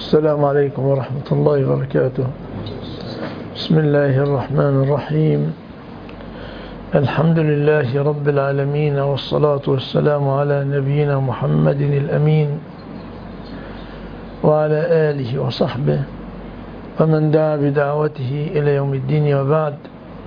السلام عليكم ورحمة الله وبركاته. بسم الله الرحمن الرحيم. الحمد لله رب العالمين، والصلاة والسلام على نبينا محمد الأمين وعلى آله وصحبه ومن دعا بدعوته إلى يوم الدين، وبعد.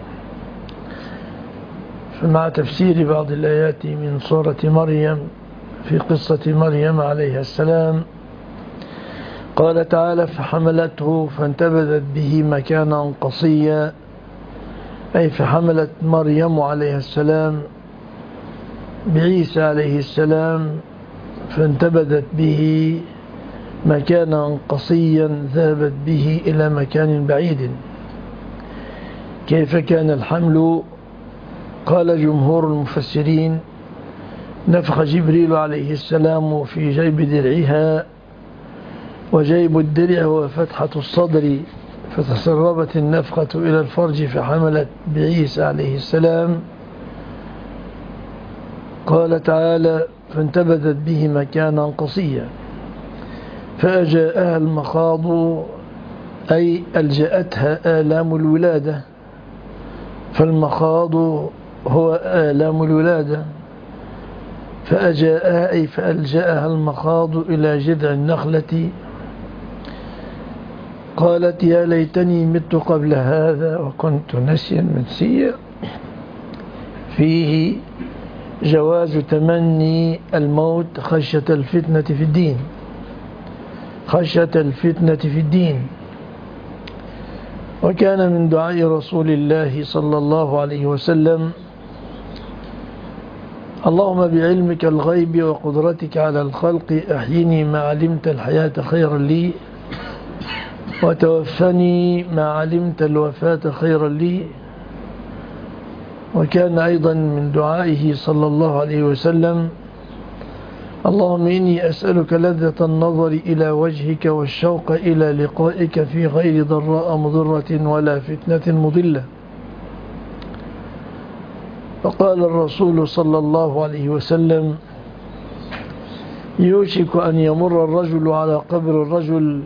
فمع تفسير بعض الآيات من سورة مريم في قصة مريم عليها السلام، قال تعالى: فحملته فانتبذت به مكانا قصيا، أي فحملت مريم عليها السلام بعيسى عليه السلام فانتبذت به مكانا قصيا، ذهبت به إلى مكان بعيد. كيف كان الحمل؟ قال جمهور المفسرين: نفخ جبريل عليه السلام في جيب درعها، وجيب الدرع هو فتحة الصدر، فتسربت النفخة إلى الفرج فحملت بعيسى عليه السلام. قال تعالى: فانتبذت به مكانا قصيا، فأجاءها المخاض، أي ألجأتها آلام الولادة، فالمخاض هو آلام الولادة. فأجاءها أي فألجأها المخاض إلى جذع النخلة. قالت: يا ليتني مت قبل هذا وكنت نسيا منسيا. فيه جواز تمني الموت خشية الفتنة في الدين، خشية الفتنة في الدين. وكان من دعاء رسول الله صلى الله عليه وسلم: اللهم بعلمك الغيب وقدرتك على الخلق أحيني ما علمت الحياة خيرا لي، وتوفني ما علمت الوفاة خيرا لي. وكان أيضا من دعائه صلى الله عليه وسلم: اللهم إني أسألك لذة النظر إلى وجهك والشوق إلى لقائك في غير ضراء مضرة ولا فتنة مضلة. فقال الرسول صلى الله عليه وسلم: يوشك أن يمر الرجل على قبر الرجل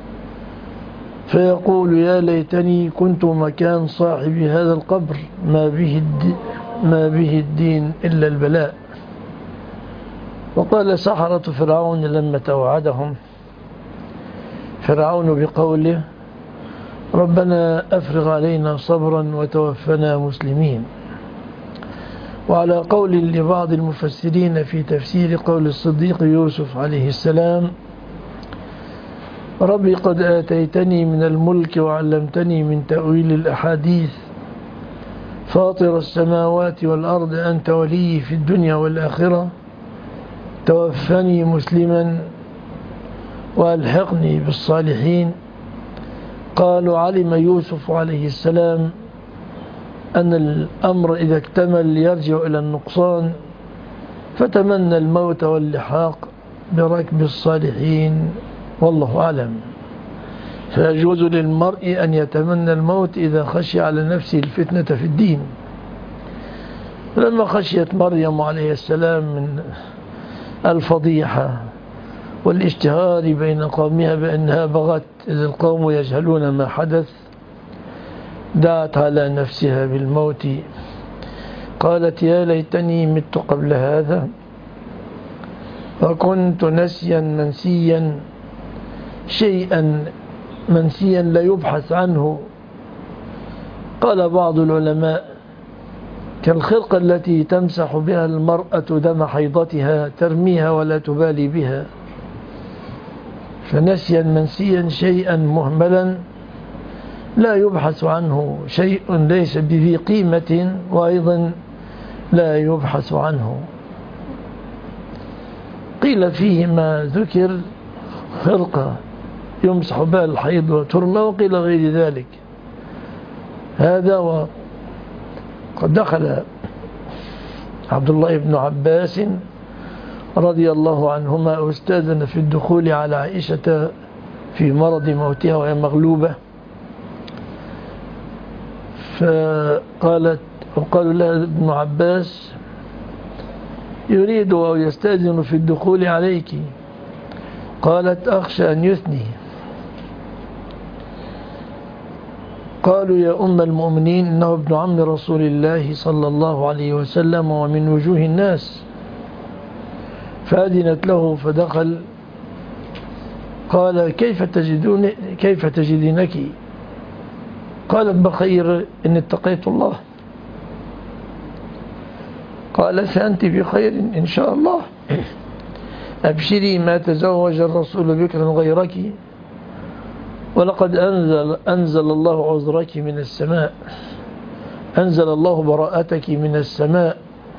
فيقول: يا ليتني كنت مكان صاحب هذا القبر، ما به الدين إلا البلاء. وقال سحرة فرعون لما توعدهم فرعون بقوله: ربنا أفرغ علينا صبرا وتوفنا مسلمين. وعلى قول لبعض المفسرين في تفسير قول الصديق يوسف عليه السلام: ربي قد آتيتني من الملك وعلمتني من تأويل الأحاديث، فاطر السماوات والأرض أنت ولي في الدنيا والآخرة، توفني مسلما وألحقني بالصالحين. قالوا: علم يوسف عليه السلام أن الأمر إذا اكتمل يرجع إلى النقصان، فتمنى الموت واللحاق بركب الصالحين، والله أعلم. فيجوز للمرء أن يتمنى الموت إذا خشي على نفسه الفتنة في الدين. لما خشيت مريم عليه السلام من الفضيحة والاشتهار بين قومها بأنها بغت إذ القوم يجهلون ما حدث، دعت على نفسها بالموت. قالت: يا ليتني مت قبل هذا وكنت نسيا منسيا. شيئا منسيا لا يبحث عنه. قال بعض العلماء: كالخرقة التي تمسح بها المرأة دم حيضتها، ترميها ولا تبالي بها. فنسيا منسيا شيئا مهملا لا يبحث عنه، شيء ليس بذي قيمة وأيضا لا يبحث عنه. قيل فيه ما ذكر خرقة يمسح بها الحيض وترمى، وقيل غير ذلك. هذا وقد دخل عبد الله بن عباس رضي الله عنهما استاذن في الدخول على عائشة في مرض موتها وهي مغلوبة، وقال لها ابن عباس: يريد أو يستأذن في الدخول عليك. قالت: أخشى أن يثني. قالوا يا أم المؤمنين إنه ابن عم رسول الله صلى الله عليه وسلم ومن وجوه الناس. فأذنت له فدخل. قال كيف تجدينك؟ قالت بخير إن اتقيت الله. قال فأنت بخير إن شاء الله، أبشري ما تزوج الرسول بكرا غيرك، ولقد أنزل الله عذرك من السماء، أنزل الله براءتك من السماء.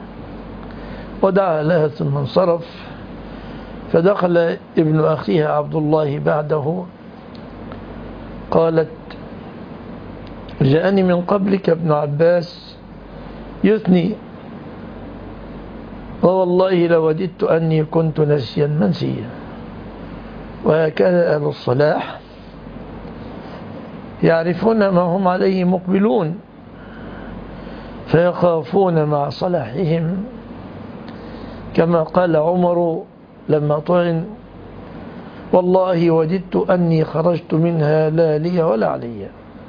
ودعا لها ثم انصرف. فدخل ابن أخيها عبد الله بعده. قالت جاءني من قبلك ابن عباس يثني، ووالله لوددت أني كنت نسيا منسيا. وهكذا أهل الصلاح يعرفون ما هم عليه مقبلون، فيخافون مع صلاحهم، كما قال عمر لما طعن والله وددت أني خرجت منها لا لي ولا علي.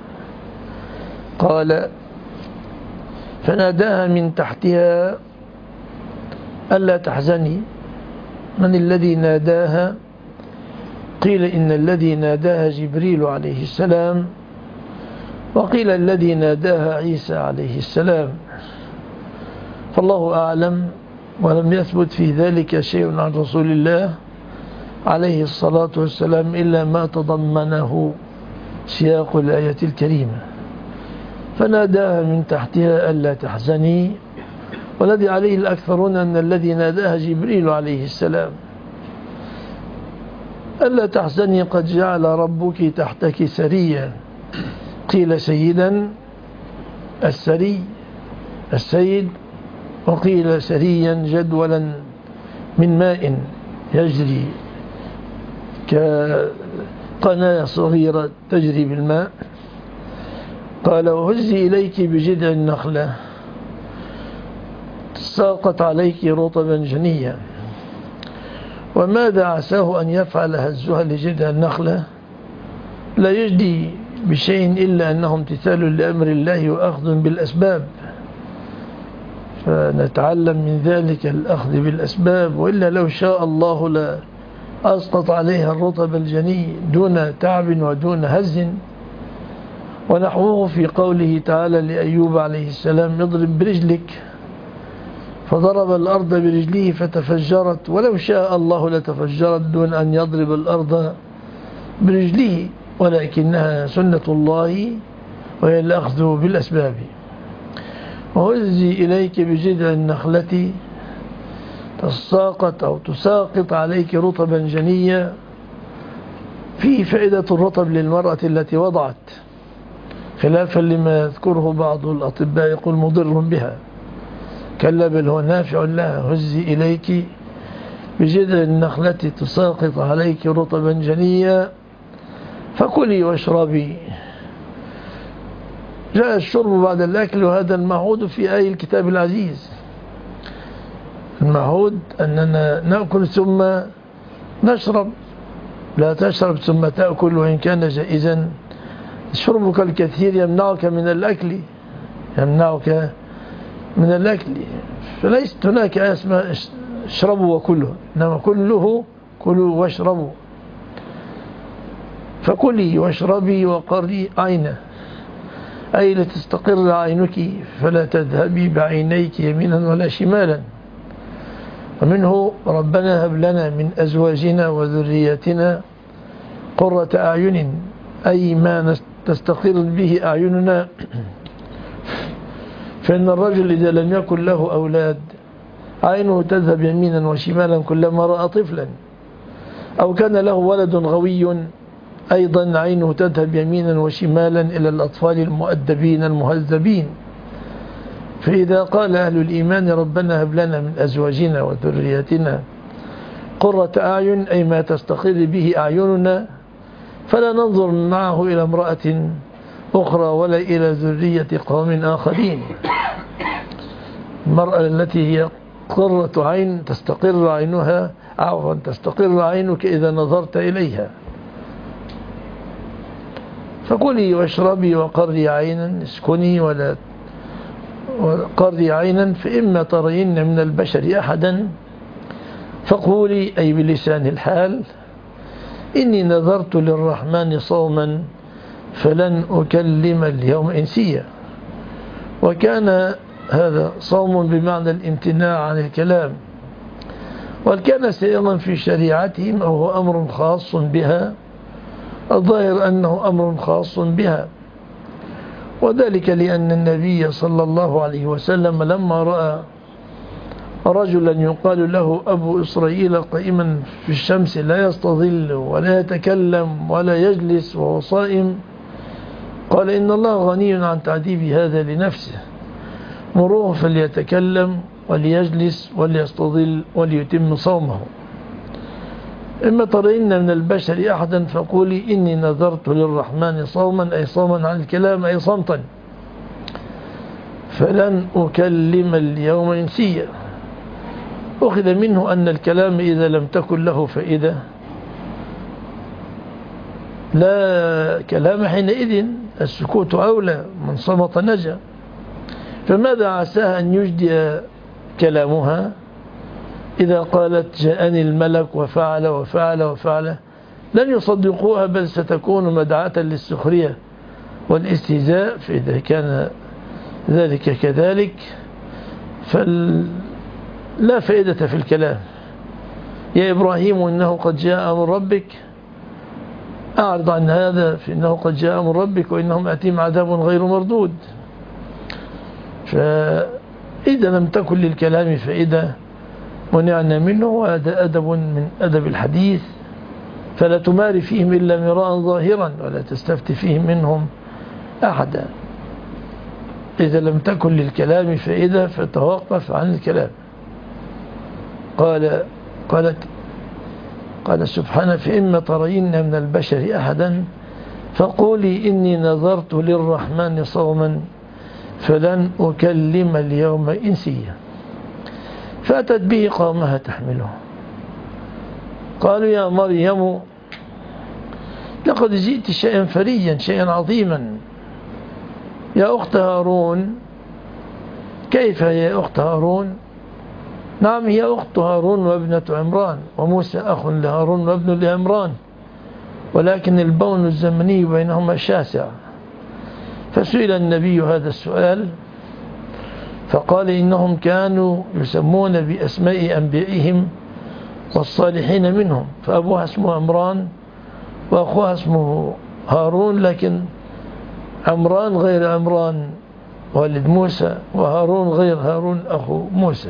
قال فناداها من تحتها ألا تحزني. من الذي ناداها؟ قيل إن الذي ناداها جبريل عليه السلام، وقيل الذي ناداها عيسى عليه السلام، فالله أعلم. ولم يثبت في ذلك شيء عن رسول الله عليه الصلاة والسلام إلا ما تضمنه سياق الآية الكريمة. فناداها من تحتها ألا تحزني، والذي عليه الأكثرون أن الذي ناداها جبريل عليه السلام. ألا تحزني قد جعل ربك تحتك سريا. قيل سيدا السيد، وقيل سريا جدولا من ماء يجري كقناة صغيرة تجري بالماء. قال وهزي إليك بجذع النخلة ساقط عليك رطبا جنيا. وماذا عساه أن يفعل هزها لجذع النخلة؟ لا يجدي بشيء إلا أنه امتثال لأمر الله وأخذ بالأسباب، فنتعلم من ذلك الأخذ بالأسباب، وإلا لو شاء الله لأسقط عليها الرطب الجني دون تعب ودون هز. ونحوه في قوله تعالى لأيوب عليه السلام اضرب برجلك، فضرب الأرض برجله فتفجرت، ولو شاء الله لتفجرت دون أن يضرب الأرض برجله، ولكنها سنة الله وهي الأخذ بالأسباب. وهزي إليك بجذع النخلة تساقط عليك رطبا جنيا. فيه فائدة الرطب للمرأة التي وضعت، خلافا لما يذكره بعض الأطباء يقول مضر بها. كلا بل هو نافع لها. هزي إليك بجذع النخلة تساقط عليك رطبا جنيا فكلي واشربي. جاء الشرب بعد الأكل، وهذا المعهود في آي الكتاب العزيز. المعهود أننا نأكل ثم نشرب، لا تشرب ثم تأكل وإن كان جائزا. شربك الكثير يمنعك من الأكل، فليست هناك اسماء اشربوا وكلوا، إنما كله كلوا واشربوا. فكلي واشربي وقري عينه، أي لتستقر عينك فلا تذهبي بعينيك يمينا ولا شمالا. ومنه ربنا هب لنا من أزواجنا وذرياتنا قرة أعين، أي ما تستقر به أعيننا. فإن الرجل إذا لم يكن له أولاد عينه تذهب يمينا وشمالا كلما رأى طفلا، أو كان له ولد غوي أيضا عينه تذهب يمينا وشمالا إلى الأطفال المؤدبين المهذبين. فإذا قال أهل الإيمان ربنا هب لنا من أزواجنا وذرياتنا قرة أعين، أي ما تستقر به أعيننا، فلا ننظر معه إلى امرأة أخرى ولا إلى ذرية قوم آخرين. المرأة التي هي قرة عين تستقر عينك إذا نظرت إليها. فكلي واشربي وقري عينا، اسكني ولا قري عينا، فإما ترين من البشر أحدا فقولي، أي بلسان الحال، إني نذرت للرحمن صوما فلن أكلم اليوم إنسيا. وكان هذا صوم بمعنى الامتناع عن الكلام، وكان سائغا في شريعتهم أو هو أمر خاص بها، الظاهر أنه أمر خاص بها، وذلك لأن النبي صلى الله عليه وسلم لما رأى رجلا يقال له أبو إسرائيل قائما في الشمس لا يستظل ولا يتكلم ولا يجلس وهو صائم، قال إن الله غني عن تعذيب هذا لنفسه، مروه فليتكلم وليجلس وليستظل وليتم صومه. إما ترين من البشر أحدا فقولي إني نذرت للرحمن صوما، أي صوما عن الكلام، أي صمتا، فلن أكلم اليوم إنسيا. أخذ منه أن الكلام إذا لم تكن له فائدة لا كلام حينئذ، السكوت أولى، من صمت نجا. فماذا عساها أن يجدي كلامها إذا قالت جاءني الملك وفعل وفعل وفعل؟ لن يصدقوها، بل ستكون مدعاة للسخرية والاستهزاء. فإذا كان ذلك كذلك فلا فائدة في الكلام. يا إبراهيم إنه قد جاء من ربك، أعرض عن هذا، فإنه قد جاء من ربك وإنهم أتيم عذاب غير مردود. فإذا لم تكن للكلام فائدة منعنا منه، وهذا أدب من أدب الحديث، فلا تماري فيهم إلا مراء ظاهرا ولا تستفت فيهم منهم أحدا. إذا لم تكن للكلام فائدة فتوقف عن الكلام. قال سبحانه فإما ترين من البشر أحدا فقولي إني نذرت للرحمن صوما فلن أكلم اليوم إنسيا. فأتت به قومها تحمله، قالوا يا مريم لقد جئت شيئا فريا، شيئا عظيما. يا أخت هارون. كيف يا أخت هارون؟ نعم هي أخت هارون وابنة عمران، وموسى أخ لهارون وابن لعمران، ولكن البون الزمني بينهما شاسع. فسئل النبي هذا السؤال فقال إنهم كانوا يسمون بأسماء أنبيائهم والصالحين منهم، فأبوها اسمه عمران وأخوها اسمه هارون، لكن عمران غير عمران والد موسى، وهارون غير هارون أخو موسى.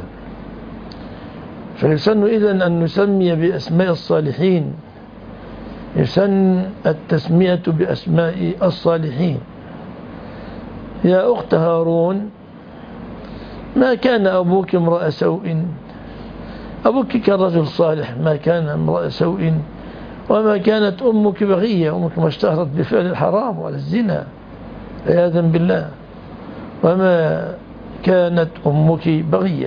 فيسن إذن أن نسمي بأسماء الصالحين، يسن التسمية بأسماء الصالحين. يا أخت هارون ما كان أبوك امرأ سوء، أبوك كان رجل صالح، ما كان امرأ سوء، وما كانت أمك بغية، أمك ما اشتهرت بفعل الحرام ولا الزنا عياذا بالله، وما كانت أمك بغية.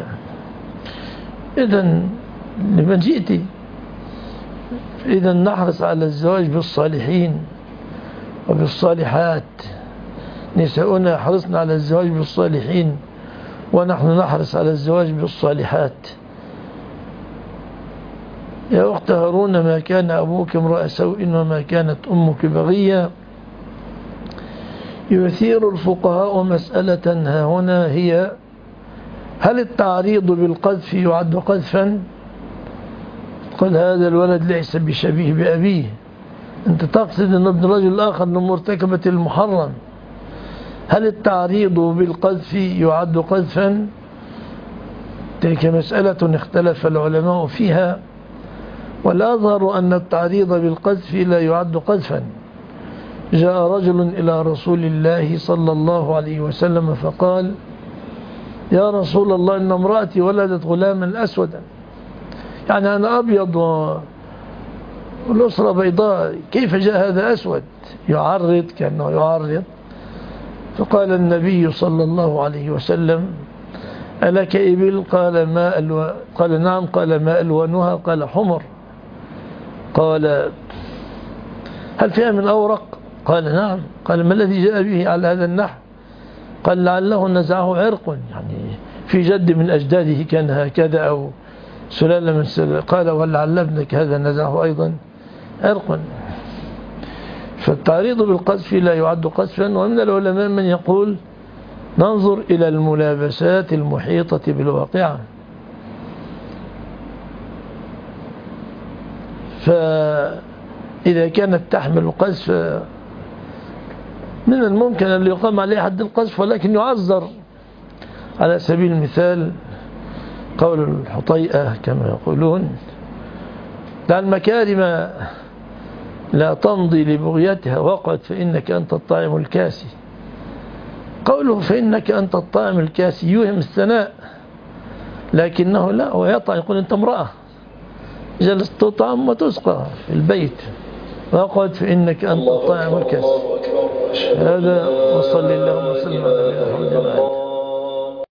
إذن لمن جئت؟ إذن نحرص على الزواج بالصالحين وبالصالحات. نساؤنا يحرصن على الزواج بالصالحين، ونحن نحرص على الزواج بالصالحات. يا أخت هارون ما كان أبوك امرأ سوء وما كانت أمك بغية. يثير الفقهاء مسألة ها هنا، هي هل التعريض بالقذف يعد قذفا؟ قال هذا الولد ليس بشبيه بأبيه، أنت تقصد أن ابن رجل آخر أنه مرتكبة المحرم، هل التعريض بالقذف يعد قذفا؟ تلك مسألة اختلف العلماء فيها، والأظهر أن التعريض بالقذف لا يعد قذفا. جاء رجل إلى رسول الله صلى الله عليه وسلم فقال يا رسول الله إن امرأتي ولدت غلاما أسودا، يعني أنا أبيض والأسرة بيضاء، كيف جاء هذا أسود؟ يعرض كأنه يعرض. فقال النبي صلى الله عليه وسلم ألك إبل؟ قال نعم. قال ما ألوانها؟ قال حمر. قال هل فيها من أورق؟ قال نعم. قال ما الذي جاء به على هذا النحو؟ قال لعله نزعه عرق، يعني في جد من أجداده كان هكذا أو سلالة من سلالة. قال ولعل ابنك هذا نزعه أيضا عرقا. فالتعريض بالقذف لا يعد قذفا. ومن العلماء من يقول ننظر إلى الملابسات المحيطة بالواقعة، فإذا كانت تحمل القذف من الممكن أن يقام عليه حد القذف، ولكن يعذر. على سبيل المثال قول الحطيئة كما يقولون: دع المكارم لا تمضي لبغيتها وقعد فإنك أنت الطاعم الكاسي. قوله فإنك أنت الطاعم الكاسي يوهم الثناء، لكنه لا، هو يطعم، يقول أنت امرأة جلست تطعم وتسقى في البيت، وقعد فإنك أنت الطاعم الكاسي. هذا وصلى الله وسلم على